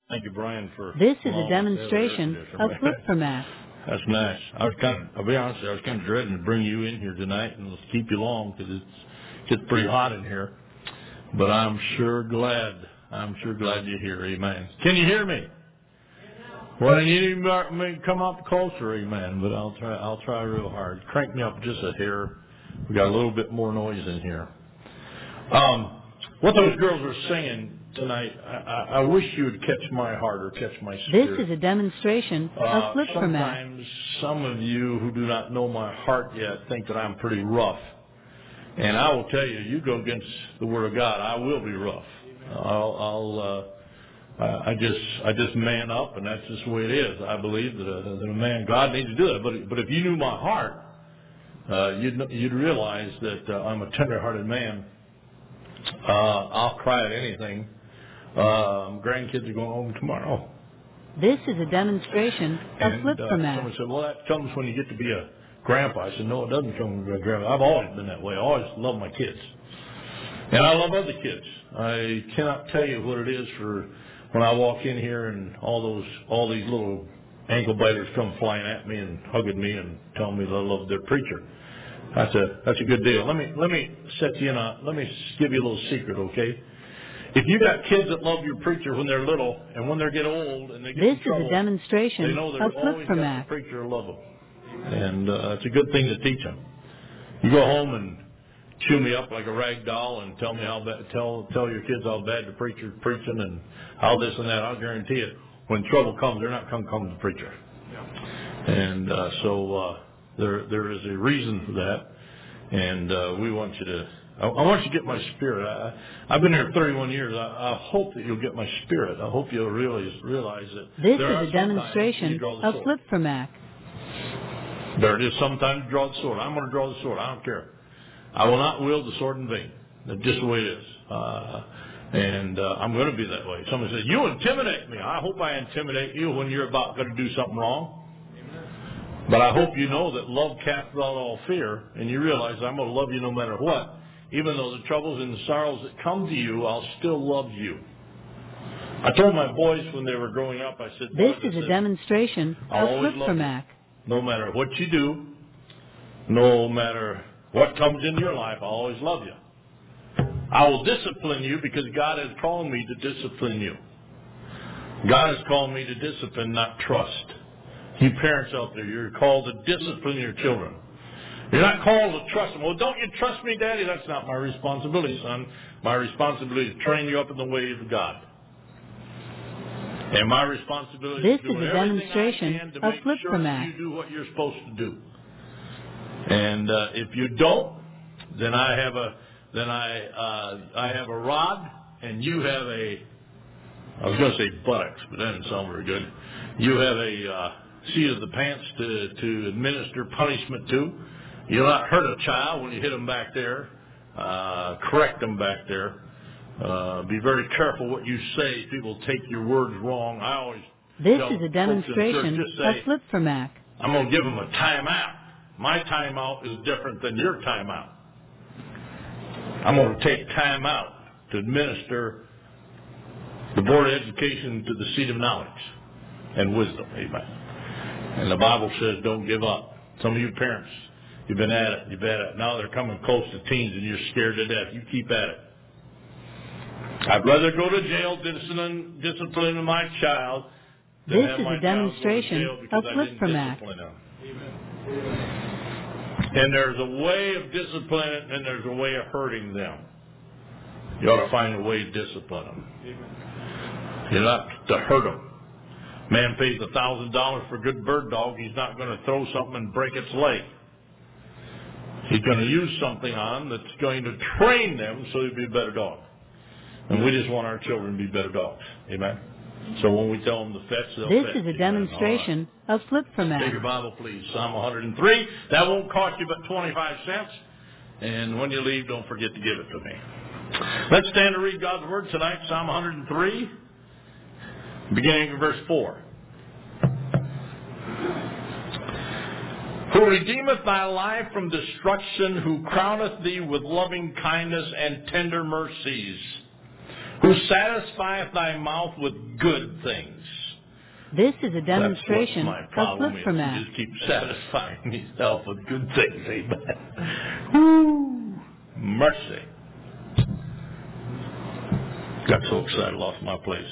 Thank you, Brian, for This is a demonstration of FlipFormat. That's nice. I'll be honest, I was kind of dreading to bring you in here tonight and let's keep you long because it gets pretty hot in here. But I'm sure glad you're here. Amen. Can you hear me? Well, you need to come up closer, amen. But I'll try real hard. Crank me up just a hair. We got a little bit more noise in here. What those girls were singing tonight, I wish you would catch my heart or catch my spirit. This is a demonstration of FlipFormat. Sometimes some of you who do not know my heart yet think that I'm pretty rough. And I will tell you, you go against the Word of God, I will be rough. I just man up, and that's just the way it is. I believe that a man, God needs to do that. But if you knew my heart, you'd realize that I'm a tender-hearted man. I'll cry at anything. Grandkids are going home tomorrow. This is a demonstration of FlipFormat. Someone said, well, that comes when you get to be a grandpa. I said, no, it doesn't come when you're a grandpa. I've always been that way. I always loved my kids. And I love other kids. I cannot tell you what it is for when I walk in here and all these little ankle biters come flying at me and hugging me and telling me they love their preacher. That's a good deal. Let me set you in let me give you a little secret, okay? If you got kids that love your preacher when they're little and when they get old and they get in trouble, this is a demonstration they know they're of always got FlipFormat. the preacher to love them. And it's a good thing to teach them. You go home and chew me up like a rag doll and tell me how bad, tell your kids how bad the preacher's preaching and how this and that. I'll guarantee it. When trouble comes, they're not going to come to the preacher. And so there is a reason for that. And we want you to. I want you to get my spirit. I've been here 31 years. I hope that you'll get my spirit. I hope you'll realize that. This is a demonstration of FlipFormat. There it is. Sometimes you draw the sword. I'm going to draw the sword. I don't care. I will not wield the sword in vain. That's just the way it is. And I'm going to be that way. Someone says, you intimidate me. I hope I intimidate you when you're about going to do something wrong. But I hope you know that love casts out all fear, and you realize I'm going to love you no matter what. Even though the troubles and the sorrows that come to you, I'll still love you. I told my boys when they were growing up, I said, this is a demonstration of FlipFormat. No matter what you do, no matter what comes into your life, I'll always love you. I will discipline you because God has called me to discipline you. God has called me to discipline, not trust. You parents out there, you're called to discipline your children. You're not called to trust them. Well, don't you trust me, Daddy? That's not my responsibility, son. My responsibility is to train you up in the ways of God. And my responsibility is to do everything I can to make sure that you do what you're supposed to do. And if you don't, then I have a rod, and you have I was going to say buttocks, but that didn't sound very good. You have a seat of the pants to administer punishment to. You'll not hurt a child when you hit them back there. Correct them back there. Be very careful what you say. People take your words wrong. I always this is a demonstration of FlipFormat. I'm going to give them a timeout. My timeout is different than your timeout. I'm going to take time out to administer the Board of Education to the seat of knowledge and wisdom. Amen. And the Bible says don't give up. Some of you parents, you've been at it. You've been at it. Now they're coming close to teens and you're scared to death. You keep at it. I'd rather go to jail disciplining my child than this is a demonstration of FlipFormat. And there's a way of disciplining and there's a way of hurting them. You ought to find a way to discipline them. You're not to hurt them. Man pays $1,000 for a good bird dog. He's not going to throw something and break its leg. He's going to use something on that's going to train them so they'll be a better dog. And we just want our children to be better dogs. Amen? So when we tell them to fetch, they'll fetch. This is a demonstration of FlipFormat. Take your Bible, please. Psalm 103. That won't cost you but 25 cents. And when you leave, don't forget to give it to me. Let's stand to read God's Word tonight. Psalm 103, beginning in verse 4. Who redeemeth thy life from destruction, who crowneth thee with loving kindness and tender mercies, who who satisfieth thy mouth with good things. This is a demonstration That's what my of problem is. Flipframac. You just keep satisfying yourself with good things. Amen. Woo! Mercy. Got so excited, lost my place.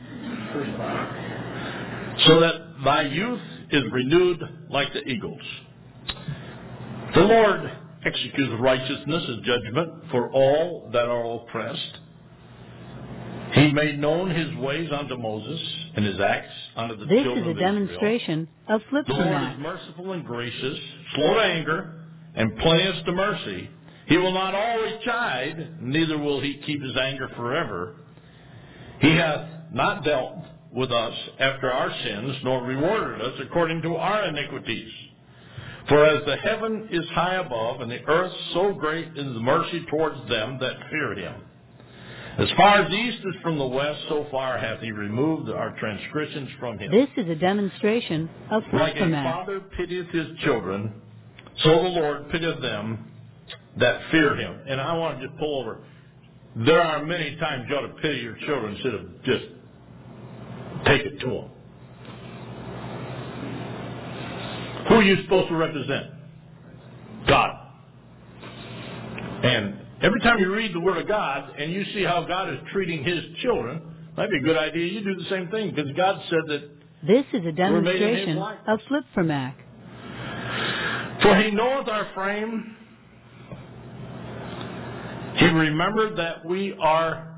So that thy youth is renewed like the eagles. The Lord executes righteousness and judgment for all that are oppressed. He made known his ways unto Moses, and his acts unto the children of Israel. This is a demonstration of The Lord is Flipframac. merciful and gracious, slow to anger, and plenteous to mercy. He will not always chide, neither will he keep his anger forever. He hath not dealt with us after our sins, nor rewarded us according to our iniquities. For as the heaven is high above, and the earth so great is the mercy towards them that fear him. As far as the east is from the west, so far hath he removed our transgressions from him. This is a demonstration of Like a Flipframac. father pitieth his children, so the Lord pitieth them that fear him. And I want to just pull over. There are many times you ought to pity your children instead of just take it to them. Who are you supposed to represent? God. And every time you read the Word of God and you see how God is treating His children, might be a good idea you do the same thing, because God said that This is a we're made in His demonstration likeness. of Flipframac. For He knoweth our frame. He remembered that we are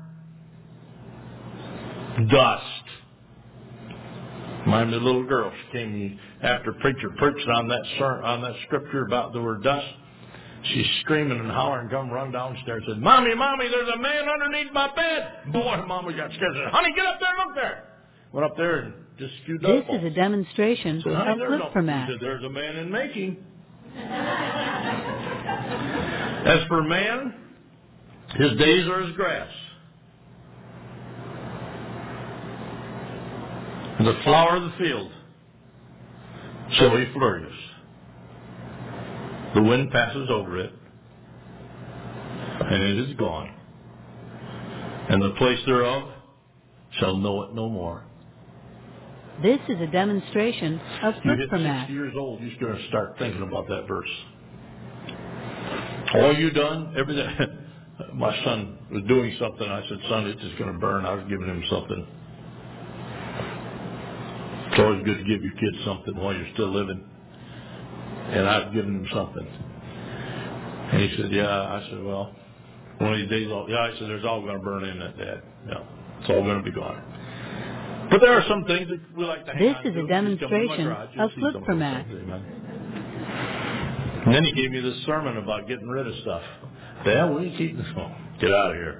dust. Mind the little girl, she came to me after preacher preached on that scripture about the word dust. She's screaming and hollering, come run downstairs and said, Mommy, there's a man underneath my bed. Boy, Mama got scared. Said, Honey, get up there and look there. Went up there and just skewed This up. is a demonstration Said, of Honey, there's no. He Flipframac. said, there's a man in making. As for man, his days are as grass. And the flower of the field, so he flourishes. The wind passes over it, and it is gone. And the place thereof shall know it no more. This is a demonstration of You hit 60 Flipframac. years old, you're going to start thinking about that verse. All you done, everything. My son was doing something. I said, son, it's just going to burn. I was giving him something. It's always good to give your kids something while you're still living. And I've given him something. And he said, yeah. I said, well, one of these days, I said, there's all going to burn in that, Dad. Yeah, it's all going to be gone. But there are some things that we like to hang on to. This is a demonstration of Flipframac. And then he gave me this sermon about getting rid of stuff. Dad, what are you keeping this for? Get out of here.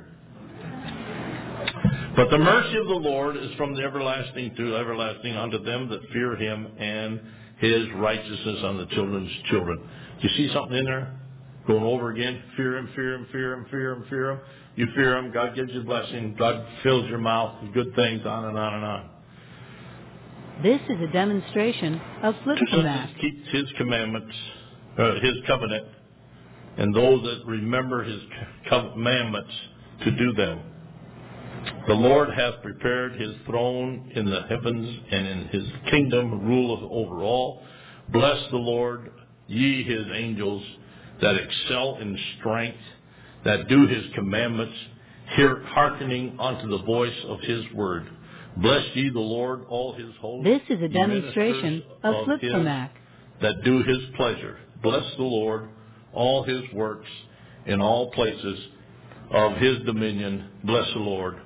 But the mercy of the Lord is from the everlasting to everlasting unto them that fear him, and his righteousness on the children's children. Do you see something in there? Going over again. Fear him, fear him, fear him, fear him, fear him. You fear him, God gives you blessing. God fills your mouth with good things, on and on and on. This is a demonstration of Flipframac. Keep his commandments, his covenant, and those that remember his commandments to do them. The Lord hath prepared his throne in the heavens, and in his kingdom ruleth over all. Bless the Lord, ye his angels, that excel in strength, that do his commandments, hearkening unto the voice of his word. Bless ye the Lord, all his hosts. This is a demonstration of Flipframac. That do his pleasure. Bless the Lord, all his works in all places of his dominion. Bless the Lord.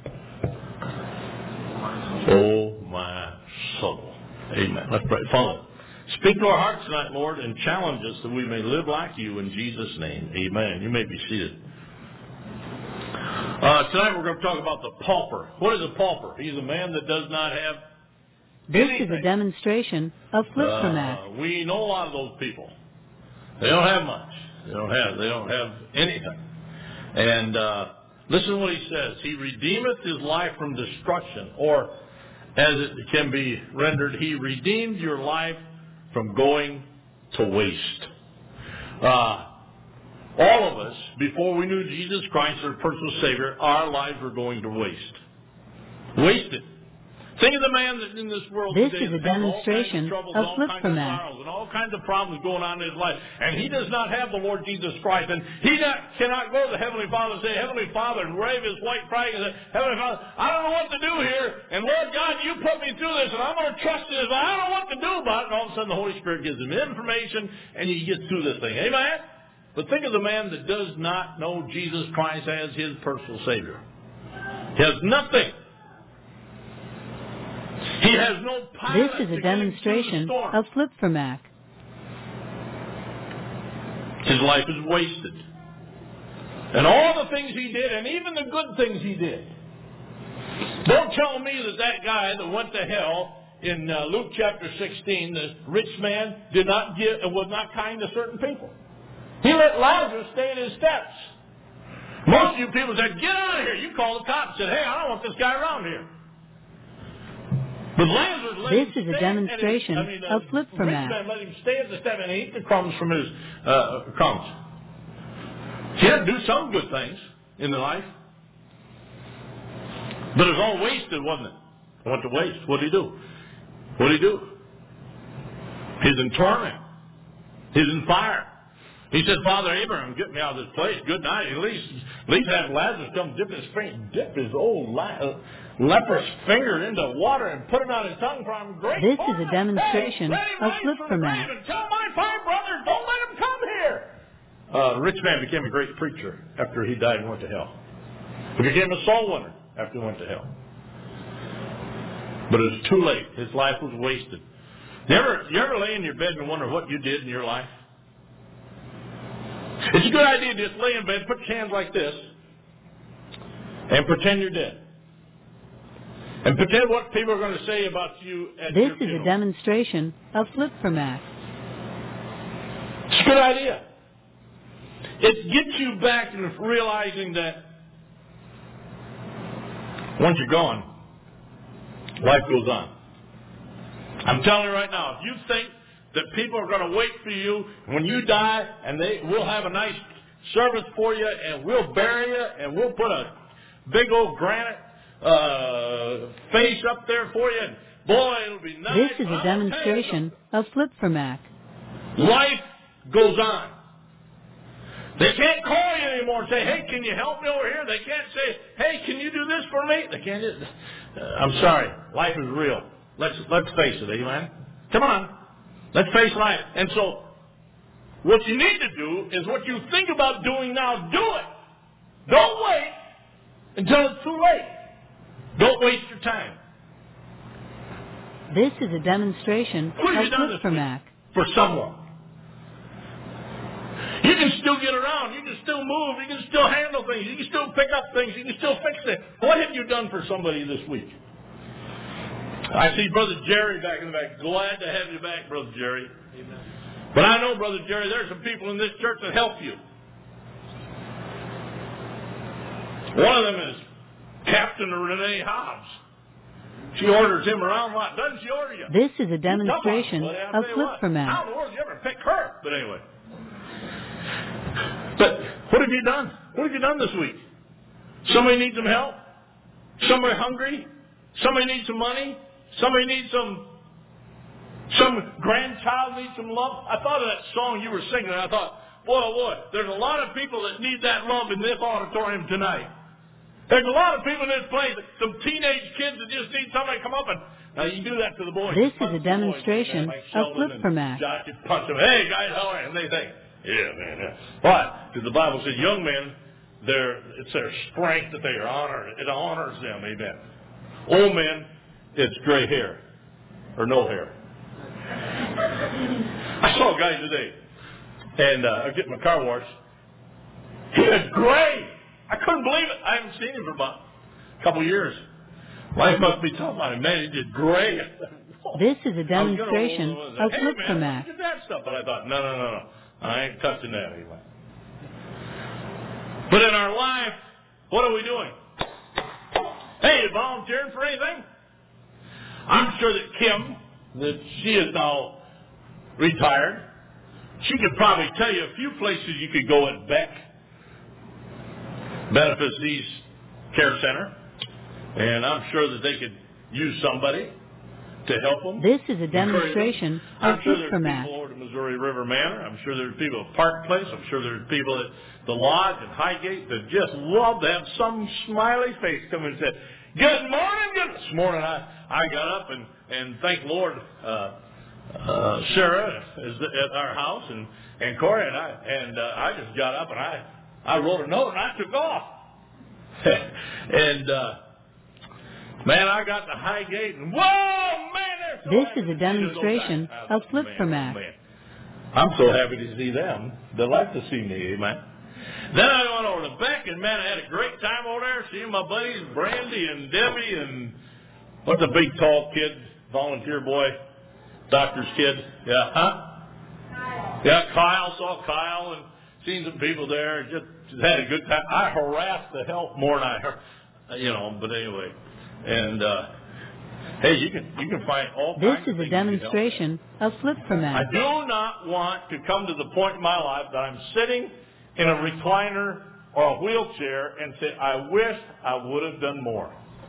Oh, my soul. Amen. Let's pray. Father, speak to our hearts tonight, Lord, and challenge us that we may live like you in Jesus' name. Amen. You may be seated. Tonight we're going to talk about the pauper. What is a pauper? He's a man that does not have anything. This is a demonstration of Flipframac. We know a lot of those people. They don't have much. They don't have anything. And listen to what he says. He redeemeth his life from destruction, or as it can be rendered, he redeemed your life from going to waste. all of us, before we knew Jesus Christ, our personal Savior, our lives were going to waste. Wasted. Think of the man that's in this world This today is a that has all kinds demonstration of troubles, of all kinds of Flip-for-Mac. sorrows, and all kinds of problems going on in his life. And he does not have the Lord Jesus Christ. And he cannot go to the Heavenly Father and say, Heavenly Father, and wave his white flag and say, Heavenly Father, I don't know what to do here. And Lord God, you put me through this, and I'm going to trust in this, but I don't know what to do about it. And all of a sudden the Holy Spirit gives him information, and he gets through this thing. Amen? But think of the man that does not know Jesus Christ as his personal Savior. He has nothing. He has no pilot. This is a demonstration of Flip-for-Mac. His life is wasted. And all the things he did, and even the good things he did. Don't tell me that guy that went to hell in Luke chapter 16, the rich man did not give and was not kind to certain people. He let Lazarus stay in his steps. Most of you people said, get out of here. You called the cops and said, hey, I don't want this guy around here. But Lazarus let him This is a stay demonstration of Flip-for-Mac. Rich man let him stay at the step and eat the crumbs from his crumbs. He had to do some good things in their life. But it was all wasted, wasn't it? It went to waste. What did he do? What did he do? He's in torment. He's in fire. He said, Father Abraham, get me out of this place. Good night. At least have Lazarus come dip his old leprous finger into water and put it on his tongue for him. Great. This is a demonstration of Flip-for-Mac. Tell my five brothers, don't let him come here. The rich man became a great preacher after he died and went to hell. He became a soul winner after he went to hell. But it was too late. His life was wasted. You ever lay in your bed and wonder what you did in your life? It's a good idea to just lay in bed, put your hands like this, and pretend you're dead. And pretend what people are going to say about you at your This is funeral. a demonstration of Flip-for-Mac. It's a good idea. It gets you back to realizing that once you're gone, life goes on. I'm telling you right now, if you think that people are going to wait for you when you die and we'll have a nice service for you and we'll bury you and we'll put a big old granite face up there for you, and boy, it'll be nice. This is a demonstration of Flip-for-Mac. Life goes on. They can't call you anymore and say, hey, can you help me over here? They can't say, hey, can you do this for me? They can't do I'm sorry. Life is real. Let's face it, amen? Come on. Let's face life. And so, what you need to do is what you think about doing now, do it. Don't wait until it's too late. Don't waste your time. This is a demonstration What have you of done this Flip-for-Mac. week for someone? You can still get around. You can still move. You can still handle things. You can still pick up things. You can still fix it. What have you done for somebody this week? I see Brother Jerry back in the back. Glad to have you back, Brother Jerry. Amen. But I know, Brother Jerry, there's some people in this church that help you. One of them is Captain Renee Hobbs. She orders him around a lot. Doesn't she order you? This is a demonstration of Flip-for-Mac. How in the world did you ever pick her? But anyway. But what have you done? What have you done this week? Somebody needs some help? Somebody hungry? Somebody needs some money? Somebody needs some grandchild needs some love? I thought of that song you were singing, and I thought, boy, there's a lot of people that need that love in this auditorium tonight. There's a lot of people in this place, some teenage kids that just need somebody to come up and, now you do that to the boys. This is a demonstration of Flip-for-Mac. Josh just punch them. Hey, guys, how are you? And they think, yeah, man. Yeah. Why? Because the Bible says young men, it's their strength that they are honored. It honors them, amen. Old men, it's gray hair or no hair. I saw a guy today, and I'm getting my car washed. He was gray. I couldn't believe it. I haven't seen him for about a couple years. Life must be tough on him. Man, he's just gray. This is a demonstration of Flip-for-Mac. Look at that stuff. But I thought, no. I ain't touching that anyway. But in our life, what are we doing? Hey, you volunteering for anything? I'm sure that Kim, that she is now retired, She could probably tell you a few places you could go at Beck, Benefits East Care Center, and I'm sure that they could use somebody to help them. This is a demonstration of I'm sure there's Flip-for-Mac. people over at Missouri River Manor. I'm sure there's people at Park Place. I'm sure there's people at the Lodge and Highgate that just love to have some smiley face come and say, "Good morning." This morning I got up and thank Lord Sarah is at our house and Corey and I just got up and I wrote a note and I took off. And man, I got to Highgate and whoa, man! So This is a demonstration of Flip-for-Mac. I'm so happy to see them. They like to see me, amen. Then I went over to Beck, and man, I had a great time over there seeing my buddies Brandy and Debbie and what's the big tall kid, volunteer boy, doctor's kid, yeah, huh? Kyle. Yeah, Kyle. Saw Kyle and seen some people there. Just had a good time. I harassed the hell more than I heard, but anyway, and. Hey, you can find all kinds of things. This is a demonstration of Flip-for-Mac. I do not want to come to the point in my life that I'm sitting in a recliner or a wheelchair and say, I wish I would have done more.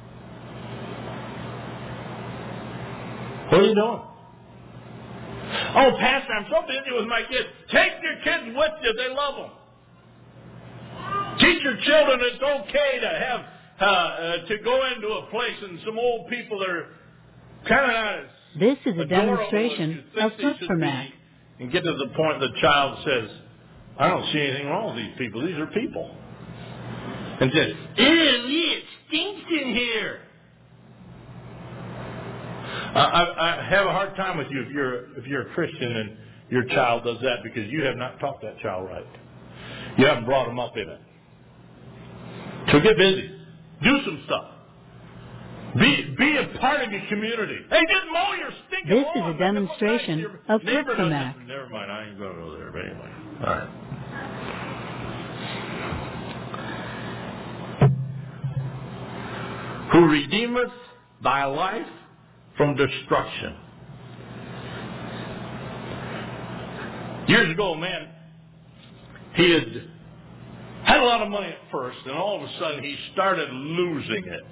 What are you doing? Oh, Pastor, I'm so busy with my kids. Take your kids with you. They love them. Teach your children it's okay to have to go into a place and some old people that are kind of not as This is a demonstration of Flip-for-Mac. And get to the point the child says, I don't see anything wrong with these people. These are people. And says, ew, it stinks in here. I have a hard time with you if you're a Christian and your child does that because you have not taught that child right. You haven't brought them up in it. So get busy. Do some stuff. Be a part of your community. Hey, just mow your stinking lawn. This is a demonstration of Flip-for-Mac. Never mind, I ain't going to go there. But anyway, all right. Who redeemeth thy life from destruction. Years ago, man, he had a lot of money at first, and all of a sudden he started losing it.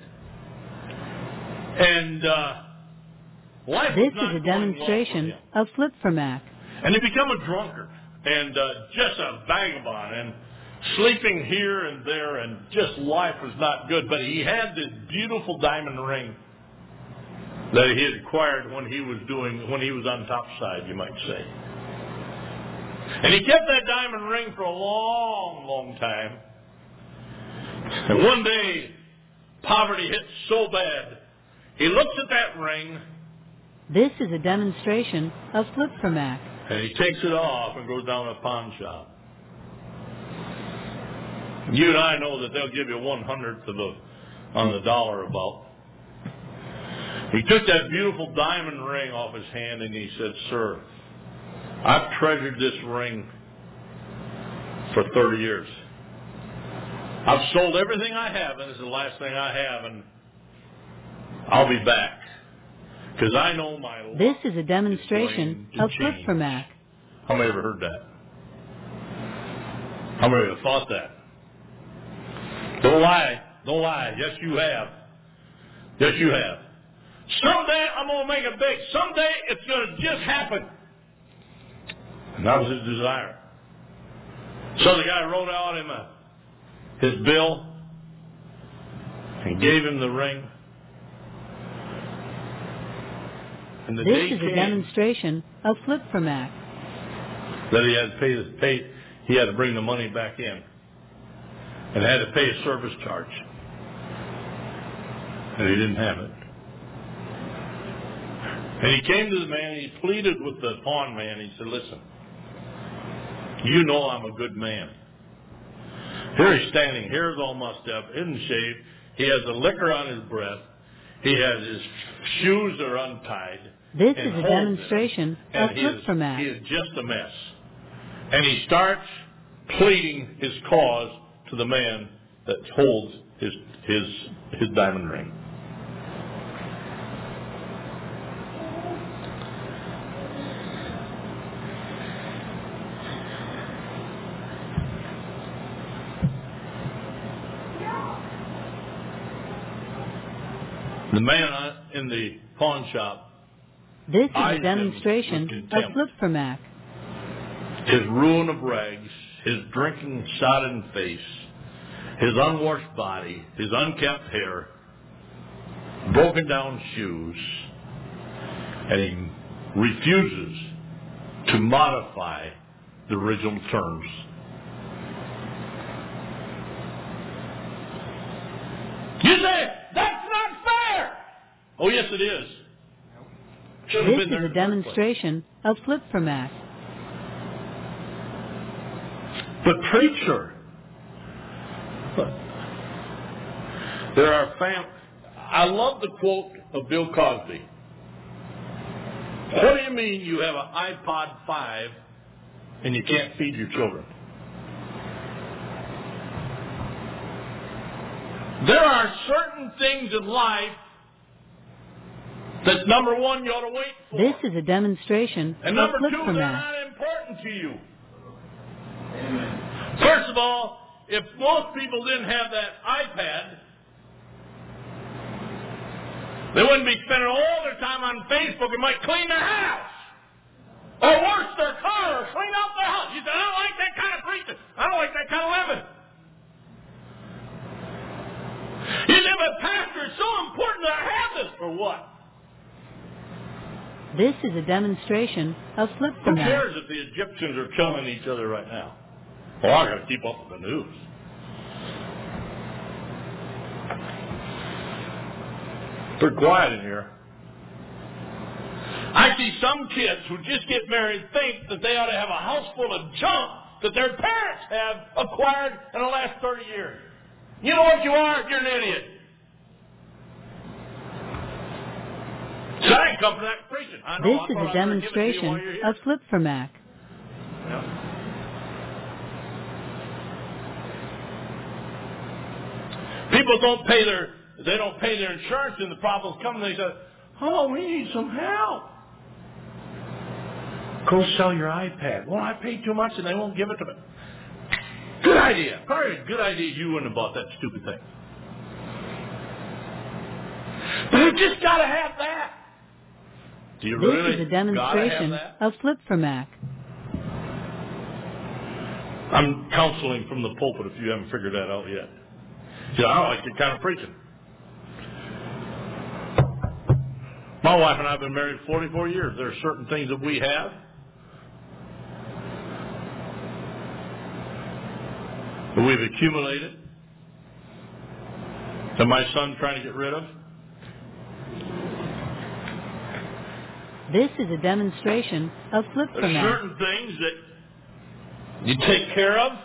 And life This was not is a going well demonstration for him. of Flip-for-Mac. And he became a drunkard and just a vagabond and sleeping here and there, and just life was not good. But he had this beautiful diamond ring that he had acquired when he was on top side, you might say. And he kept that diamond ring for a long, long time. And one day, poverty hit so bad, he looks at that ring. This is a demonstration of Flip-for-Mac. And he takes it off and goes down to a pawn shop. You and I know that they'll give you 1/100th on the dollar about. He took that beautiful diamond ring off his hand and he said, "Sir, I've treasured this ring for 30 years. I've sold everything I have, and this is the last thing I have, and I'll be back. Because I know my life This is a demonstration of Flip-for-Mac. How many ever heard that? How many have thought that? Don't lie. Don't lie. Yes, you have. Yes, you have. Someday I'm going to make it big. Someday it's going to just happen. And that was his desire. So the guy wrote out him his bill and gave him the ring. And the day This is a came demonstration of Flip-for-Mac. that he had to pay. He had to bring the money back in, and had to pay a service charge, and he didn't have it. And he came to the man. He pleaded with the pawn man. He said, "Listen, you know I'm a good man. Here he's standing. Hair's all mussed up, isn't shaved. He has the liquor on his breath. He has his shoes are untied. This is a demonstration of He Flip-for-Mac. is just a mess." And he starts pleading his cause to the man that holds his diamond ring. The man in the pawn shop This is eyes a him demonstration with of contempt. Flip-for-Mac. His ruin of rags, his drinking sodden face, his unwashed body, his unkempt hair, broken down shoes, and he refuses to modify the original terms. You say, that's not fair! Oh, yes, it is. Shouldn't have This been there is in a the first place. demonstration of Flip-for-Mac. But preacher, there are I love the quote of Bill Cosby. What do you mean you have an iPod 5 and you can't feed your children? There are certain things in life that, number one, you ought to wait for. This is a demonstration And of number two, they're Flip-for-Mac. not important to you. First of all, if most people didn't have that iPad, they wouldn't be spending all their time on Facebook and might clean their house. Or worse, their car, or clean out their house. You say, I don't like that kind of preaching. I don't like that kind of living. You say, but Pastor, it's so important that I have this. For what? This is a demonstration of Who Flip-for-Mac. cares if the Egyptians are killing each other right now? Well, I got to keep up with the news. They're quiet in here. I see some kids who just get married think that they ought to have a house full of junk that their parents have acquired in the last 30 years. You know what you are? You're an idiot. So I didn't come for that preaching. I know. This is a demonstration of Flip-for-Mac. People don't pay their insurance, and the problems come, and they say, oh, we need some help. Go sell your iPad. Well, I paid too much, and they won't give it to me. Good idea. Probably a good idea you wouldn't have bought that stupid thing. But you just got to have that. Do you really This is a gotta have demonstration that? of Flip-for-Mac. I'm counseling from the pulpit if you haven't figured that out yet. See, I don't like that kind of preaching. My wife and I have been married 44 years. There are certain things that we have that we've accumulated that my son's trying to get rid of. This is a demonstration of There are Flip-for-Mac. certain things that you take care of.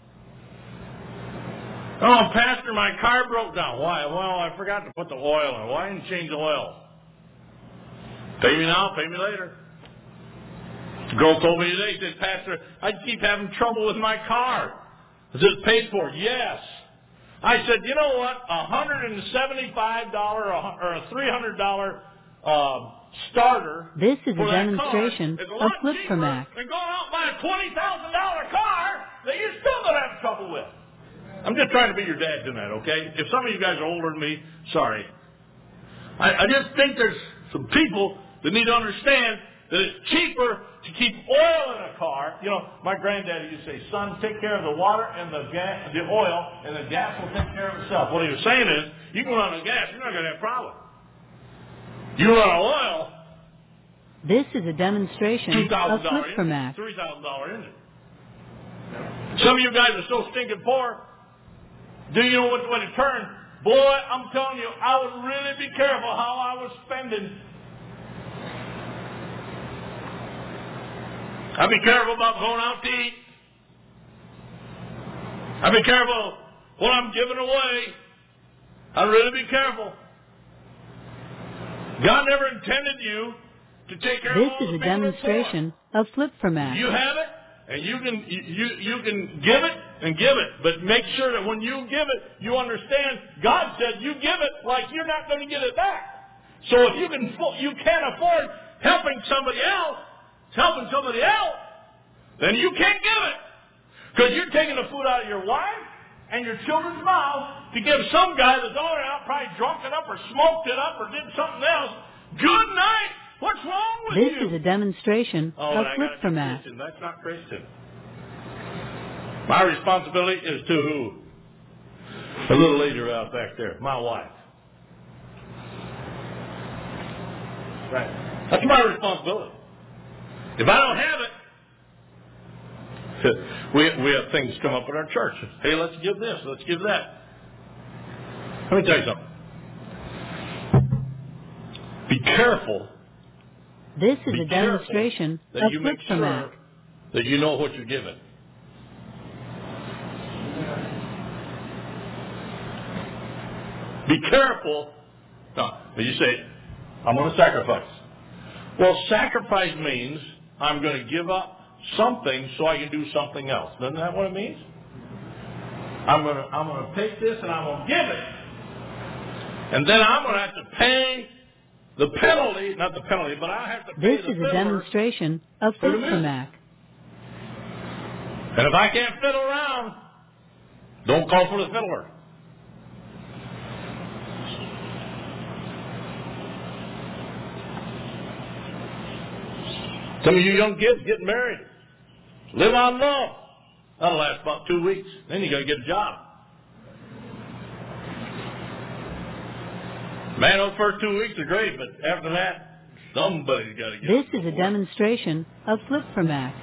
Oh, Pastor, my car broke down. Why? Well, I forgot to put the oil in. Why didn't you change the oil? Pay me now, pay me later. The girl told me today, she said, Pastor, I keep having trouble with my car. Is it paid for? Yes. I said, you know what? $175 or a $300 starter. This is for a that demonstration car is a of lot Flip-for-Mac. cheaper than going out and buying a $20,000 car that you're still going to have trouble with. I'm just trying to be your dad tonight, okay? If some of you guys are older than me, sorry. I just think there's some people that need to understand that it's cheaper to keep oil in a car. You know, my granddaddy used to say, son, take care of the water and the oil, and the gas will take care of itself. What he was saying is, you can run on gas, you're not going to have a problem. You run on oil, This is a demonstration of $2,000 engine, Flip-for-Mac. $3,000 engine. Some of you guys are so stinking poor. Do you know which way to turn? Boy, I'm telling you, I would really be careful how I was spending. I'd be careful about going out to eat. I'd be careful what I'm giving away. I'd really be careful. God never intended you to take care of This all is the a people that are poor. demonstration of Flip-for-Mac. You have it, and you can give it and give it. But make sure that when you give it, you understand God said you give it like you're not going to get it back. So if you can't afford helping somebody else, then you can't give it. Because you're taking the food out of your wife, and your children's mouths to give some guy that's already out, probably drunk it up or smoked it up or did something else, good night. What's wrong with you? This is a demonstration of Flip-for-Mac. That's not Christian. My responsibility is to who? The little lady out back there, my wife. Right. That's my responsibility. If I don't have it, we have things come up in our church. Hey, let's give this, let's give that. Let me tell you something. Be careful. This is a demonstration of Flip-for-Mac. That you know what you're giving. Be careful. Now, you say, I'm going to sacrifice. Well, sacrifice means I'm going to give up something so I can do something else. Isn't that what it means? I'm going to take this and I'm going to give it. And then I'm going to have to pay the penalty, not the penalty, but I have to pay the fiddler. This is a demonstration of Flip-for-Mac. And if I can't fiddle around, don't call for the fiddler. Some of you young kids getting married. Live on love. That'll last about 2 weeks. Then you got to get a job. Man, those first 2 weeks are great, but after that, somebody's got to get This is a demonstration of Flip-for-Mac.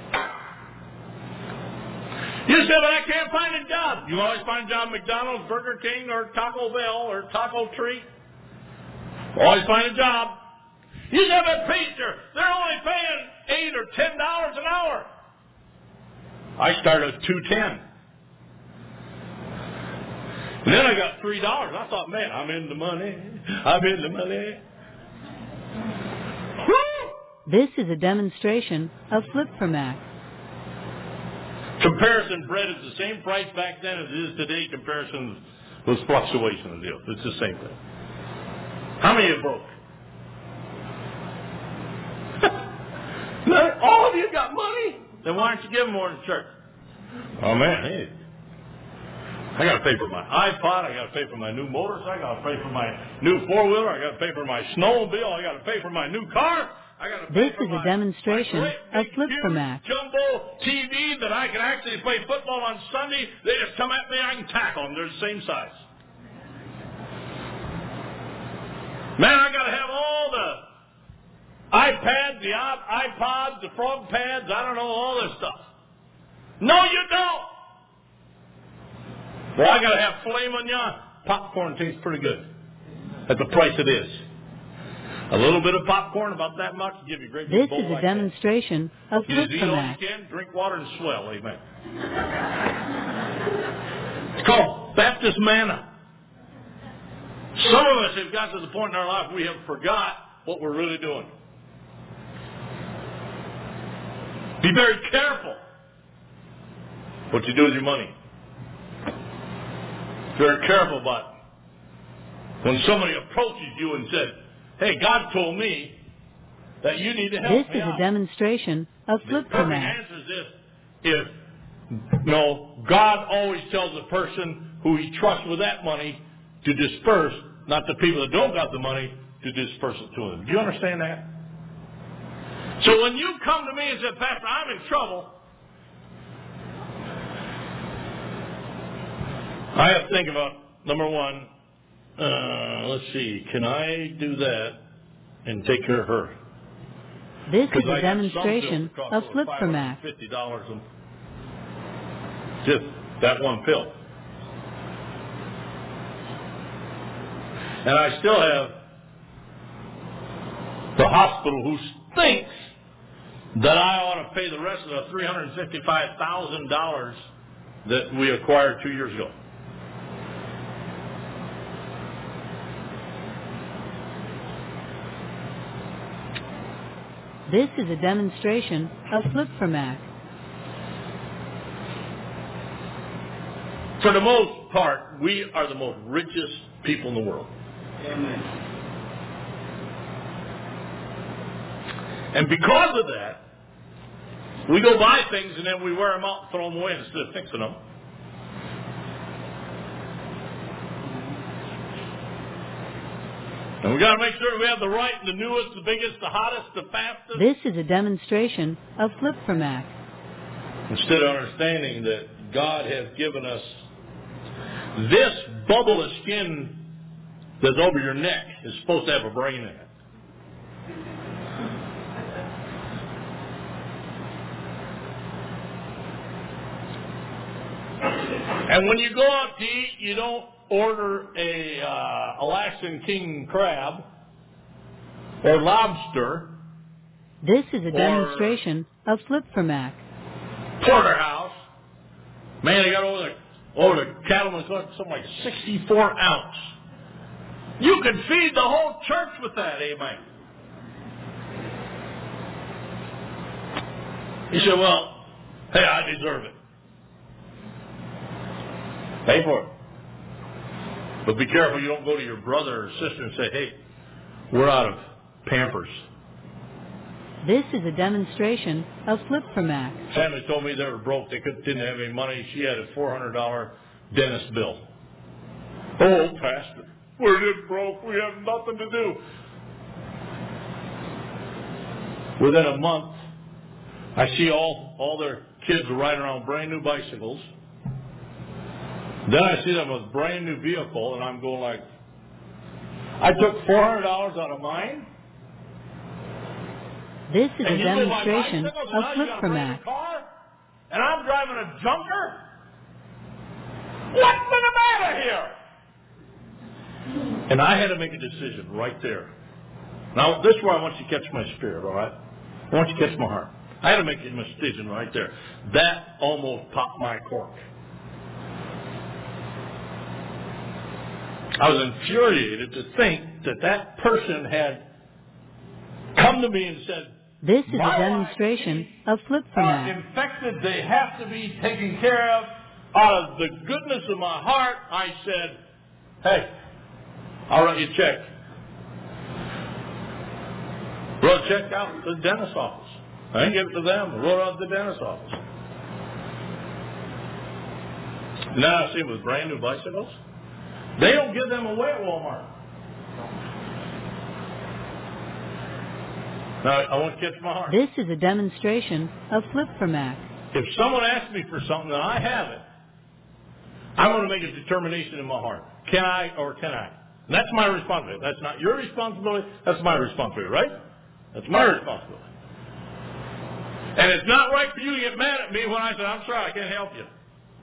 You said, but I can't find a job. You always find a job at McDonald's, Burger King, or Taco Bell, or Taco Treat. Always find a job. You said, but preacher, they're only paying $8 or $10 an hour. I started at $2.10. And then I got $3. I thought, man, I'm in the money. I'm in the money. Woo! This is a demonstration of Flip-for-Mac. Comparison bread is the same price back then as it is today. Comparison was fluctuation of the deal. It's the same thing. How many are broke? All of you got money? Then why don't you give more in church? Oh, man, hey. I got to pay for my iPod. I got to pay for my new motorcycle. I got to pay for my new four-wheeler. I got to pay for my snowmobile. I got to pay for my new car. I got to pay This for is my a demonstration of Flip-for-Mac. Jumbo TV that I can actually play football on Sunday. They just come at me. I can tackle them. They're the same size. Man, I got to have all the iPads, the iPods, the frog pads, I don't know, all this stuff. No, you don't. Well, I got to have filet mignon. Popcorn tastes pretty good at the price it is. A little bit of popcorn, about that much, will give you a great This bowl is a like demonstration of that. You just eat all Flip-for-Mac. you can, drink water and swell, amen. It's called Baptist manna. Some of us have got to the point in our life we have forgot what we're really doing. Be very careful what you do with your money. Very careful about when somebody approaches you and says, hey, God told me that you need to help This me is out. a demonstration of The perfect Flip-for-Mac. answer is this. If, God always tells the person who he trusts with that money to disperse, not the people that don't got the money, to disperse it to them. Do you understand that? So when you come to me and say, Pastor, I'm in trouble, I have to think about, number one, let's see, can I do that and take care of her? This is a demonstration of Flip-for-Mac. $50 just that one pill. And I still have the hospital who thinks that I ought to pay the rest of the $355,000 that we acquired 2 years ago. This is a demonstration of Flip-for-Mac. For the most part, we are the most richest people in the world. Amen. And because of that, we go buy things and then we wear them out and throw them away instead of fixing them. And we got to make sure we have the right, the newest, the biggest, the hottest, the fastest. This is a demonstration of Flip-for-Mac. Instead of understanding that God has given us this bubble of skin that's over your neck is supposed to have a brain in it. And when you go out to eat, you don't order a Alaskan king crab or lobster. This is a demonstration of Flip-for-Mac. Porterhouse. Man, they got over the cattleman's got something like 64 ounce. You could feed the whole church with that, amen. He said, well, hey, I deserve it. Pay for it. But be careful you don't go to your brother or sister and say, hey, we're out of Pampers. This is a demonstration of Flip-for-Mac. Family told me they were broke. They didn't have any money. She had a $400 dentist bill. Oh, Pastor, we're just broke. We have nothing to do. Within a month, I see all their kids riding around brand new bicycles. Then I see them with a brand new vehicle, and I'm going like, I took $400 out of mine. This is a demonstration of Flip-for-Mac. And I'm driving a junker? What's the matter here? And I had to make a decision right there. Now, this is where I want you to catch my spirit, all right? I want you to catch my heart. I had to make a decision right there. That almost popped my cork. I was infuriated to think that person had come to me and said, this is a demonstration of Flip-for-Mac. Infected, they have to be taken care of. Out of the goodness of my heart, I said, hey, I'll write you a check. Wrote a check out to the dentist's office. I didn't give it to them. I wrote it out to the dentist's office. Now I see them with brand new bicycles. They don't give them away at Walmart. Now, I want to catch my heart. This is a demonstration of Flip-for-Mac. If someone asks me for something and I have it, I want to make a determination in my heart. Can I or can I? And that's my responsibility. That's not your responsibility. That's my responsibility, right? That's my responsibility. And it's not right for you to get mad at me when I say, I'm sorry, I can't help you.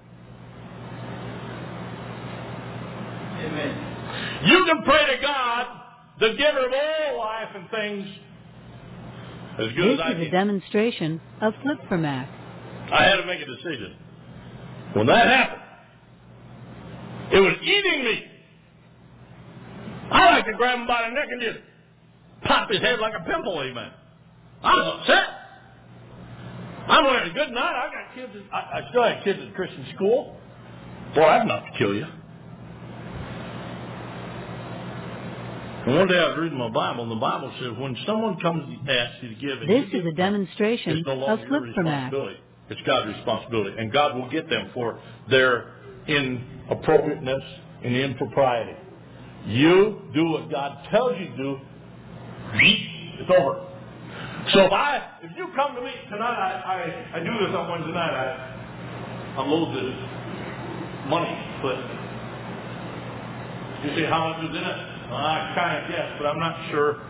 Amen. You can pray to God, the giver of all life and things, as good This as I is a can. demonstration of Flip-for-Mac. I had to make a decision. When that happened, it was eating me. I like to grab him by the neck and just pop his head like a pimple, amen. I was upset. I'm having a good night. I got kids. I still have kids at Christian school. Boy, I'd not to kill you. And one day I was reading my Bible, and the Bible says when someone comes and asks you to give, and This you is give, a demonstration it's no of longer your Flip-for-Mac. responsibility. It's God's responsibility, and God will get them for their inappropriateness and impropriety. You do what God tells you to do. It's over. So if you come to me tonight, I do this on Wednesday night. I unload this money, but you say how much is in it? I kind of guess, but I'm not sure.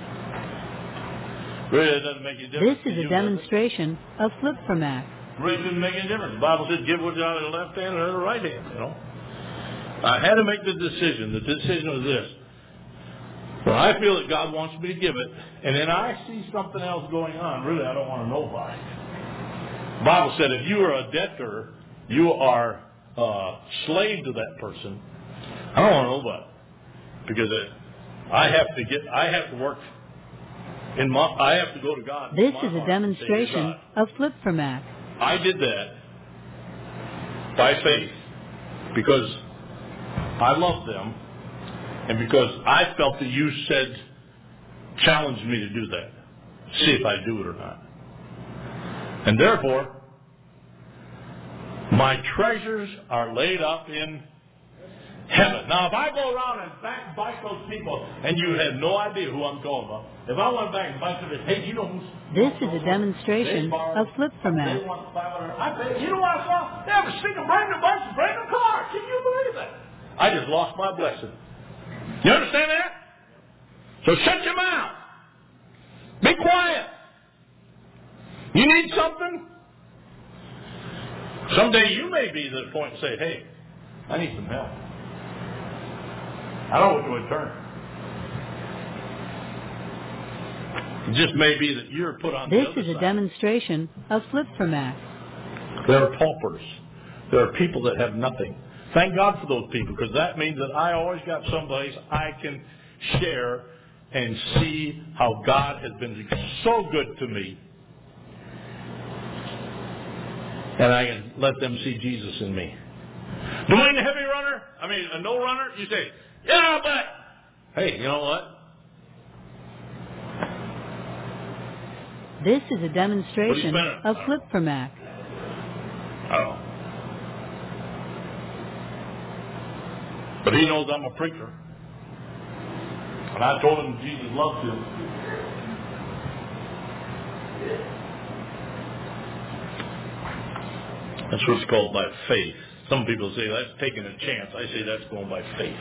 Really, it doesn't make any difference. This is a demonstration of Flip-for-Mac. Really didn't make any difference. The Bible says give what's out of the left hand or the right hand, you know. I had to make the decision. The decision was this. When I feel that God wants me to give it, and then I see something else going on, really I don't want to know about it. The Bible said if you are a debtor, you are a slave to that person. I don't want to know about it. Because I have to work I have to go to God. This is a demonstration of Flip-for-Mac. I did that by faith because I love them and because I felt that you challenged me to do that. See if I do it or not. And therefore, my treasures are laid up in heaven. Now, if I go around and backbite those people, and you have no idea who I'm talking about, if I went back and bite them and hey, you know who's... This is a demonstration of Flip-for-Mac. They want 500. I bet, you know what I saw? They have a single brand new bus, brand new car. Can you believe it? I just lost my blessing. You understand that? So shut your mouth. Be quiet. You need something? Someday you may be to the point and say, hey, I need some help. I don't know which way to turn. It just may be that you're put on the other side. This is a demonstration of Flip-for-Mac. There are paupers. There are people that have nothing. Thank God for those people, because that means that I always got someplace I can share and see how God has been so good to me. And I can let them see Jesus in me. Dwayne the heavy runner, a no runner, you say, yeah, but, hey, you know what? This is a demonstration of Flip-for-Mac. Oh. But he knows I'm a preacher. And I told him Jesus loves him. That's what's called by faith. Some people say that's taking a chance. I say that's going by faith.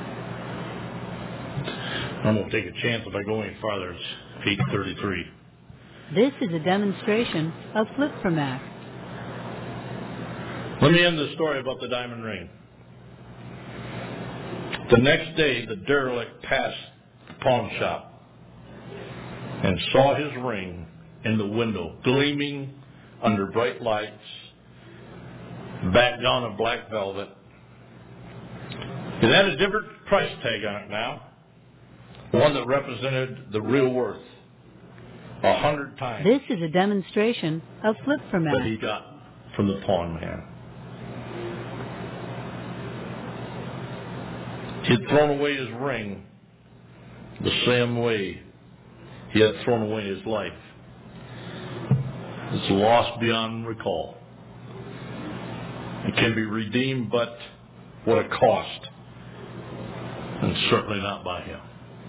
I won't take a chance if I go any farther. It's 8:33. This is a demonstration of Flip-for-Mac. Let me end the story about the diamond ring. The next day, the derelict passed the pawn shop and saw his ring in the window, gleaming under bright lights, backed on of black velvet. It had a different price tag on it now, one that represented the real worth, 100 times This is a demonstration of Flip-for-Mac. that he got from the pawn man. He had thrown away his ring the same way he had thrown away his life. It's lost beyond recall. It can be redeemed, but what a cost. And certainly not by him.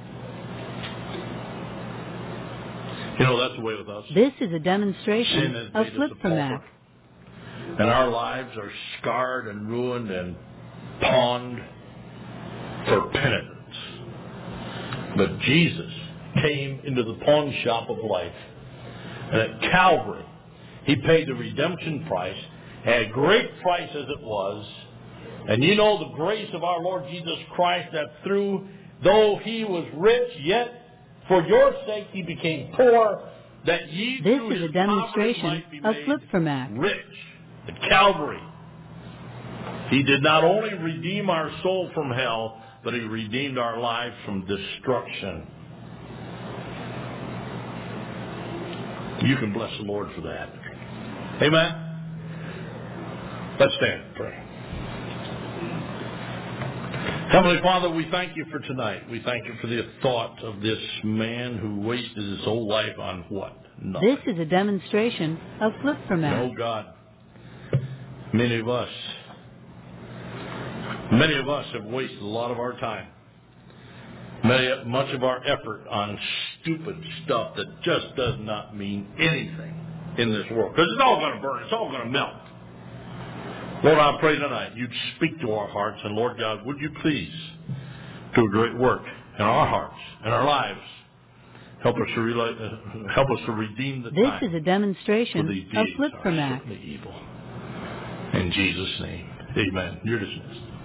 You know, that's the way with us. This is a demonstration of Flip-for-Mac. And our lives are scarred and ruined and pawned for penitence. But Jesus came into the pawn shop of life. And at Calvary, he paid the redemption price, a great price as it was. And you know the grace of our Lord Jesus Christ, that though he was rich, yet for your sake he became poor, that ye This through is his a demonstration poverty might be of made Flip-for-Mac. rich. At Calvary, he did not only redeem our soul from hell, but he redeemed our lives from destruction. You can bless the Lord for that. Amen? Let's stand and pray. Heavenly Father, we thank you for tonight. We thank you for the thought of this man who wasted his whole life on what? Nothing. This is a demonstration of Flip-for-Mac. Oh God, many of us have wasted a lot of our time. Much of our effort on stupid stuff that just does not mean anything in this world. Because it's all going to burn. It's all going to melt. Lord, I pray tonight you'd speak to our hearts. And Lord God, would you please do a great work in our hearts and our lives. Help us to redeem the time. This is a demonstration of Flip-for-Mac. Evil. In Jesus' name, amen. You're dismissed.